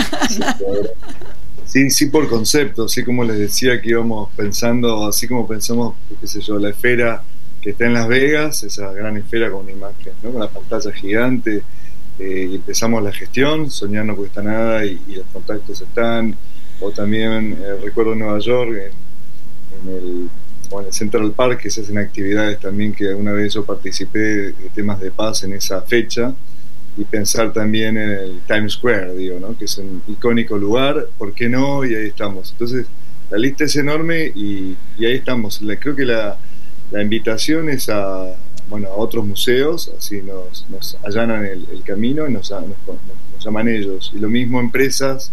Sí, por concepto, así como les decía que íbamos pensando, así como pensamos, qué sé yo, la esfera que está en Las Vegas, esa gran esfera con una imagen, ¿no? Con la pantalla gigante, y empezamos la gestión, soñar no cuesta nada y los contactos están, o también recuerdo en Nueva York, en el Central Park, que se hacen actividades también que alguna vez yo participé de temas de paz en esa fecha, y pensar también en el Times Square, digo, ¿no? Que es un icónico lugar, ¿por qué no? Y ahí estamos. Entonces, la lista es enorme y ahí estamos. Creo que la invitación es a otros museos, así nos allanan el camino y nos llaman ellos. Y lo mismo empresas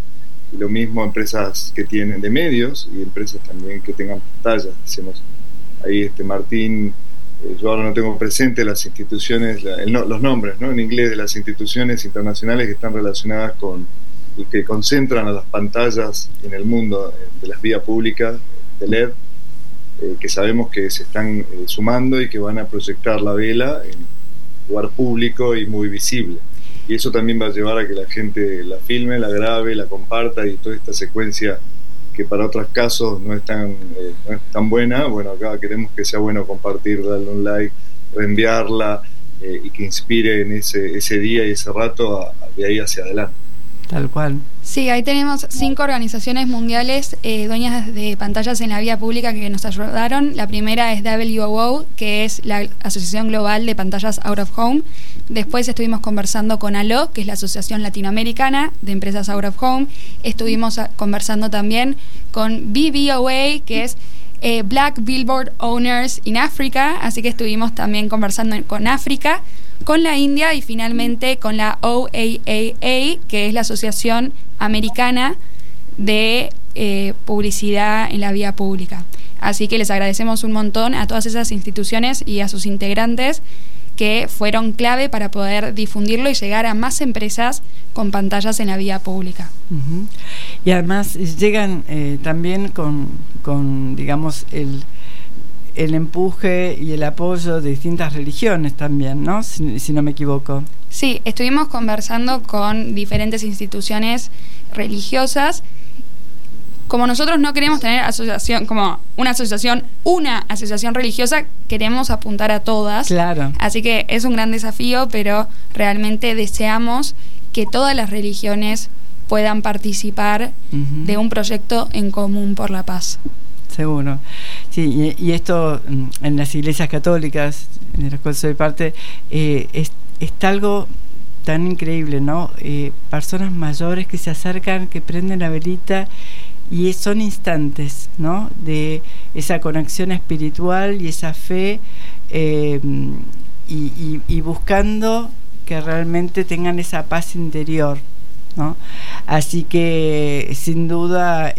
que tienen de medios y empresas también que tengan pantallas. Decimos, ahí Martín... Yo ahora no tengo presente las instituciones, los nombres, ¿no? En inglés, de las instituciones internacionales que están relacionadas con y que concentran a las pantallas en el mundo de las vías públicas de LED, que sabemos que se están sumando y que van a proyectar la vela en lugar público y muy visible. Y eso también va a llevar a que la gente la filme, la grabe, la comparta, y toda esta secuencia que para otros casos no es tan buena. Bueno, acá queremos que sea bueno compartir, darle un like, reenviarla, y que inspire en ese día y ese rato de ahí hacia adelante. Tal cual. Sí, ahí tenemos 5 organizaciones mundiales dueñas de pantallas en la vía pública que nos ayudaron. La primera es WOO, que es la Asociación Global de Pantallas Out of Home. Después estuvimos conversando con ALO, que es la Asociación Latinoamericana de Empresas Out of Home. Estuvimos conversando también con BBOA, que es Black Billboard Owners in Africa. Así que estuvimos también conversando con África, con la India y finalmente con la OAAA, que es la Asociación Americana de Publicidad en la Vía Pública. Así que les agradecemos un montón a todas esas instituciones y a sus integrantes que fueron clave para poder difundirlo y llegar a más empresas con pantallas en la vía pública. Uh-huh. Y además llegan también con digamos, el empuje y el apoyo de distintas religiones también, ¿no? Si no me equivoco. Sí, estuvimos conversando con diferentes instituciones religiosas. Como nosotros no queremos tener una asociación religiosa, queremos apuntar a todas. Claro. Así que es un gran desafío, pero realmente deseamos que todas las religiones puedan participar de un proyecto en común por la paz. Seguro. Sí, y esto en las iglesias católicas, de las cuales soy parte, está algo tan increíble, ¿no? Personas mayores que se acercan, que prenden la velita, y son instantes, ¿no? De esa conexión espiritual y esa fe, y buscando que realmente tengan esa paz interior, ¿no? Así que sin duda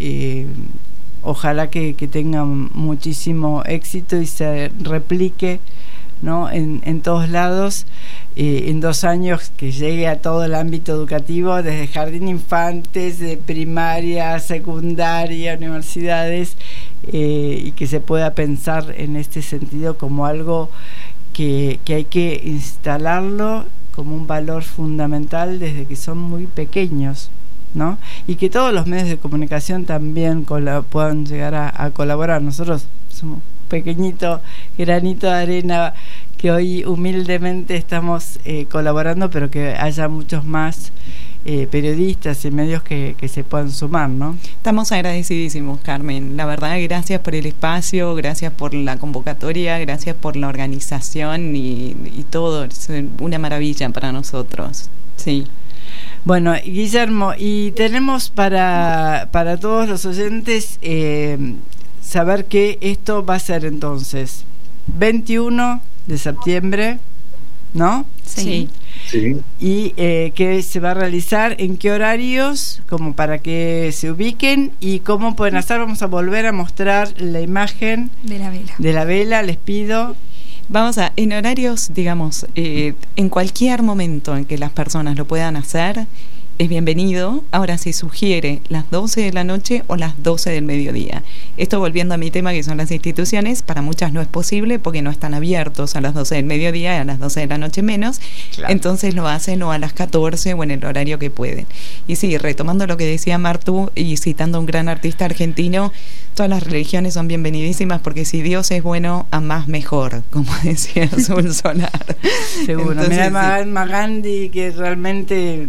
ojalá que tengan muchísimo éxito y se replique ¿no? En todos lados, en 2 años que llegue a todo el ámbito educativo, desde jardín infantes, de primaria, secundaria, universidades, y que se pueda pensar en este sentido como algo que hay que instalarlo como un valor fundamental desde que son muy pequeños, ¿no? Y que todos los medios de comunicación también puedan llegar a colaborar. Nosotros somos un pequeñito granito de arena que hoy humildemente estamos colaborando, pero que haya muchos más periodistas y medios que se puedan sumar, ¿no? Estamos agradecidísimos, Carmen. La verdad, gracias por el espacio, gracias por la convocatoria, gracias por la organización y todo. Es una maravilla para nosotros. Sí. Bueno, Guillermo, y tenemos para todos los oyentes saber que esto va a ser entonces 21 de septiembre, ¿no? Sí. Sí. Y que se va a realizar, en qué horarios, como para que se ubiquen y cómo pueden hacer. Vamos a volver a mostrar la imagen de la vela, les pido. Vamos en horarios, digamos, en cualquier momento en que las personas lo puedan hacer, es bienvenido. Ahora se sugiere las 12 de la noche o las 12 del mediodía. Esto volviendo a mi tema, que son las instituciones, para muchas no es posible porque no están abiertos a las 12 del mediodía y a las 12 de la noche menos. Claro. Entonces lo hacen o a las 14 o en el horario que pueden. Y sí, retomando lo que decía Martu y citando a un gran artista argentino, todas las religiones son bienvenidísimas porque si Dios es bueno, a más mejor, como decía Azul Solar. Seguro. Entonces, mira, Mahatma Gandhi, que realmente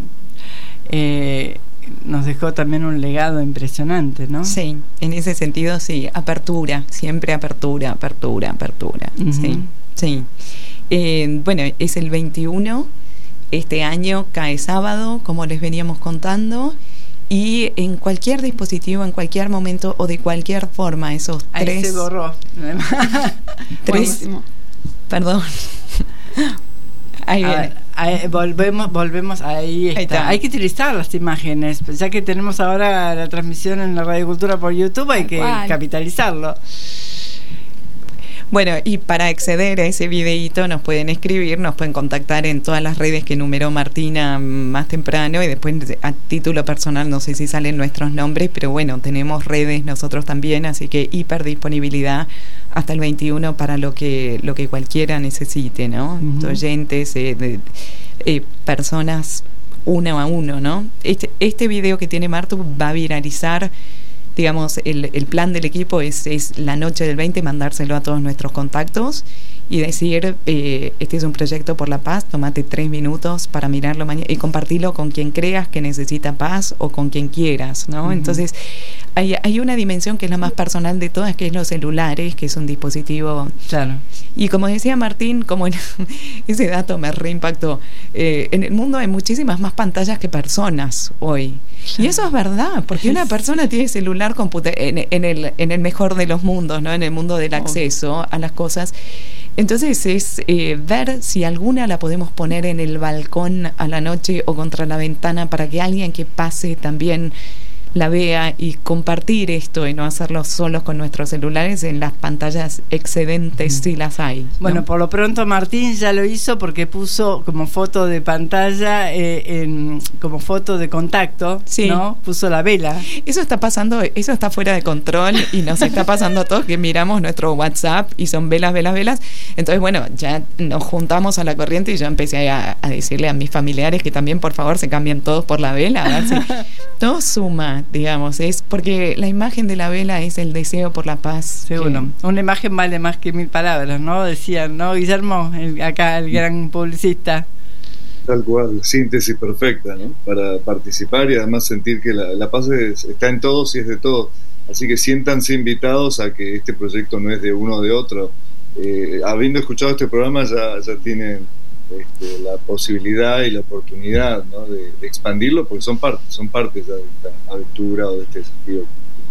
nos dejó también un legado impresionante, ¿no? Sí, en ese sentido sí, apertura, siempre apertura. Uh-huh. Sí. Bueno, es el 21, este año cae sábado, como les veníamos contando, y en cualquier dispositivo, en cualquier momento o de cualquier forma, esos ahí tres... Ahí se borró. Perdón. Ahí viene. Volvemos, ahí está. Hay que utilizar las imágenes, ya que tenemos ahora la transmisión en la Radio Cultura por YouTube, hay que capitalizarlo. Bueno, y para acceder a ese videíto nos pueden escribir, nos pueden contactar en todas las redes que enumeró Martina más temprano, y después a título personal no sé si salen nuestros nombres, pero bueno, tenemos redes nosotros también, así que hiperdisponibilidad hasta el 21 para lo que cualquiera necesite, ¿no? Uh-huh. Oyentes, personas uno a uno, ¿no? Este video que tiene Martu va a viralizar. Digamos, el plan del equipo es la noche del 20 mandárselo a todos nuestros contactos y decir, este es un proyecto por la paz, tómate 3 minutos para mirarlo mañana y compartirlo con quien creas que necesita paz o con quien quieras, ¿no? Uh-huh. Entonces, hay una dimensión que es la más personal de todas, que es los celulares, que es un dispositivo... Claro. Y como decía Martín, ese dato me reimpactó, en el mundo hay muchísimas más pantallas que personas hoy. Y eso es verdad, porque una persona tiene celular en el mejor de los mundos, ¿no? En el mundo del acceso a las cosas. Entonces es ver si alguna la podemos poner en el balcón a la noche o contra la ventana para que alguien que pase también la vea, y compartir esto y no hacerlo solos con nuestros celulares en las pantallas excedentes si las hay, ¿no? Bueno, por lo pronto Martín ya lo hizo porque puso como foto de pantalla, como foto de contacto, sí, ¿no? Puso la vela. Eso está pasando, eso está fuera de control y nos está pasando a todos que miramos nuestro WhatsApp y son velas. Entonces, bueno, ya nos juntamos a la corriente y yo empecé a decirle a mis familiares que también por favor se cambien todos por la vela, a ver si todo suma. Digamos, es porque la imagen de la vela es el deseo por la paz. Seguro. Una imagen vale más que 1000 palabras, ¿no? Decían, ¿no? Guillermo, acá el gran publicista. Tal cual, síntesis perfecta, ¿no? Para participar y además sentir que la paz está en todos y es de todos. Así que siéntanse invitados a que este proyecto no es de uno o de otro. Habiendo escuchado este programa ya tienen la posibilidad y la oportunidad, ¿no? de expandirlo, porque son partes de esta aventura o de este desafío,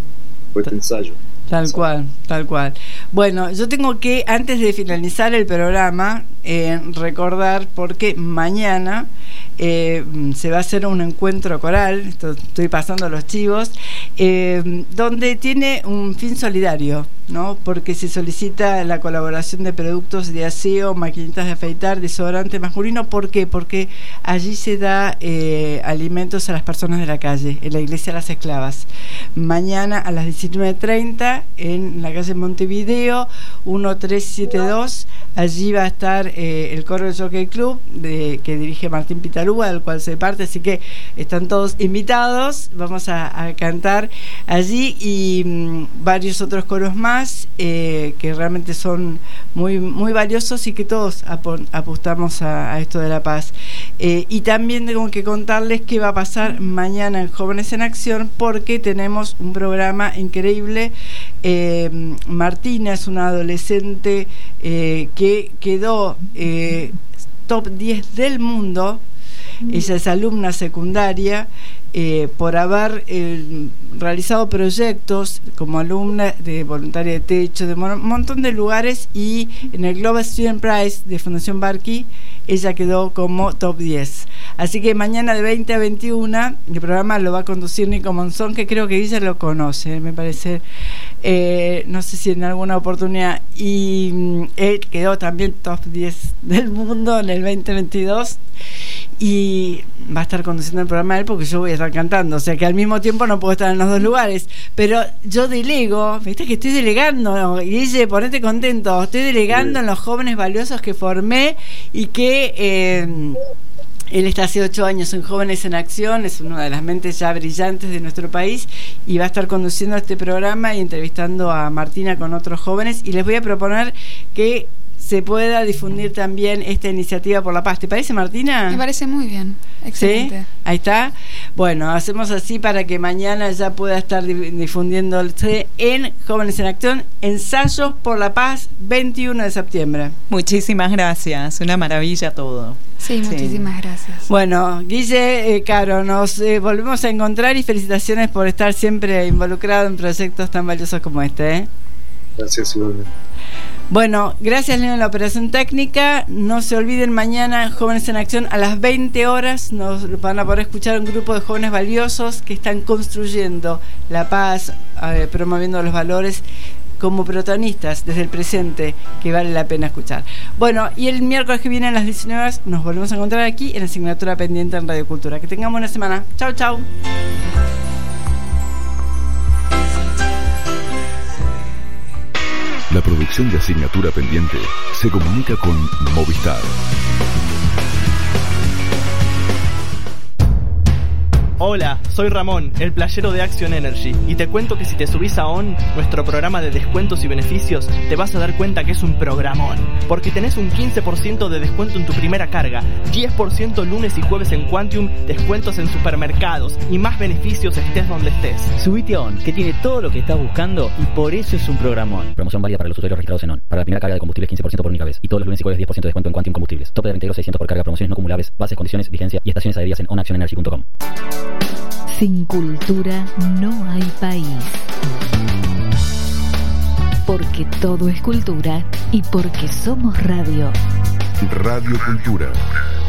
o este ensayo. Tal cual. Bueno, yo tengo que, antes de finalizar el programa, recordar, porque mañana se va a hacer un encuentro coral, estoy pasando los chivos, donde tiene un fin solidario, ¿no? Porque se solicita la colaboración de productos de aseo, maquinitas de afeitar, desodorante masculino. ¿Por qué? Porque allí se da alimentos a las personas de la calle, en la iglesia Las Esclavas. Mañana a las 19:30 en la calle Montevideo 1372. Allí va a estar el coro del Jockey Club que dirige Martín Pitalúa, del cual soy parte, así que están todos invitados. Vamos a cantar allí y varios otros coros más que realmente son muy, muy valiosos y que todos apostamos a esto de la paz. Y también tengo que contarles qué va a pasar mañana en Jóvenes en Acción, porque tenemos un programa increíble. Martina es una adolescente que quedó top 10 del mundo. Ella es alumna secundaria por haber realizado proyectos como alumna de voluntaria de techo, de un montón de lugares, y en el Global Student Prize de Fundación Barqui ella quedó como top 10. Así que mañana de 20 a 21 el programa lo va a conducir Nico Monzón, que creo que ella lo conoce, me parece, no sé si en alguna oportunidad, y él quedó también top 10 del mundo en el 2022 y va a estar conduciendo el programa él, porque yo voy a estar cantando, o sea que al mismo tiempo no puedo estar en los dos lugares, pero yo delego, viste que estoy delegando, Guille, ponete contento, estoy delegando en los jóvenes valiosos que formé y que él está hace 8 años en Jóvenes en Acción, es una de las mentes ya brillantes de nuestro país y va a estar conduciendo este programa y entrevistando a Martina con otros jóvenes, y les voy a proponer que se pueda difundir también esta iniciativa por la paz. ¿Te parece, Martina? Me parece muy bien, excelente. ¿Sí? Ahí está. Bueno, hacemos así para que mañana ya pueda estar difundiéndose en Jóvenes en Acción, Ensayos por la Paz, 21 de septiembre. Muchísimas gracias, una maravilla todo. Sí, muchísimas gracias. Bueno, Guille, Caro, nos volvemos a encontrar y felicitaciones por estar siempre involucrado en proyectos tan valiosos como este. Gracias, igualmente. Bueno, gracias, Leo, en la operación técnica. No se olviden, mañana Jóvenes en Acción a las 20 horas nos van a poder escuchar un grupo de jóvenes valiosos que están construyendo la paz, promoviendo los valores como protagonistas desde el presente, que vale la pena escuchar. Bueno, y el miércoles que viene a las 19 horas nos volvemos a encontrar aquí en Asignatura Pendiente en Radio Cultura. Que tengamos una semana. Chau, chau. La producción de Asignatura Pendiente se comunica con Movistar. Hola, soy Ramón, el playero de Action Energy, y te cuento que si te subís a ON, nuestro programa de descuentos y beneficios, te vas a dar cuenta que es un programón, porque tenés un 15% de descuento en tu primera carga, 10% lunes y jueves en Quantium, descuentos en supermercados y más beneficios estés donde estés. Subite a ON, que tiene todo lo que estás buscando y por eso es un programón. Promoción válida para los usuarios registrados en ON. Para la primera carga de combustibles 15% por única vez, y todos los lunes y jueves 10% de descuento en Quantium Combustibles. Tope de 20,600 por carga, promociones no acumulables, bases, condiciones, vigencia y estaciones adheridas en onactionenergy.com. Sin cultura no hay país. Porque todo es cultura y porque somos radio. Radio Cultura.